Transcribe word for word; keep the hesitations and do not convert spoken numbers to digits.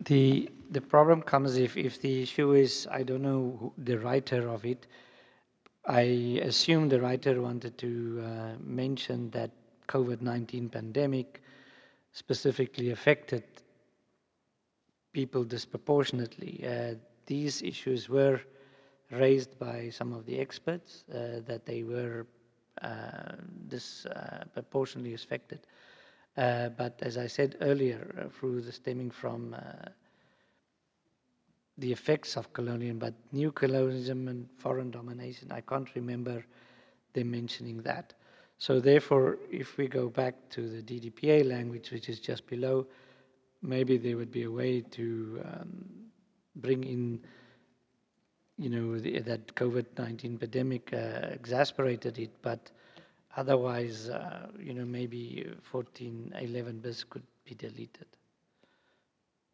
The the problem comes if if the issue is, I don't know who, the writer of it. I assume the writer wanted to uh, mention that COVID nineteen pandemic specifically affected people disproportionately. Uh, these issues were raised by some of the experts uh, that they were uh, disproportionately affected. Uh, but as I said earlier, uh, through the stemming from uh, the effects of colonialism, but new colonialism and foreign domination, I can't remember them mentioning that. So therefore, if we go back to the D D P A language, which is just below, maybe there would be a way to um, bring in, you know, the, that COVID nineteen pandemic uh, exasperated it, but otherwise, uh, you know, maybe fourteen eleven bis could be deleted.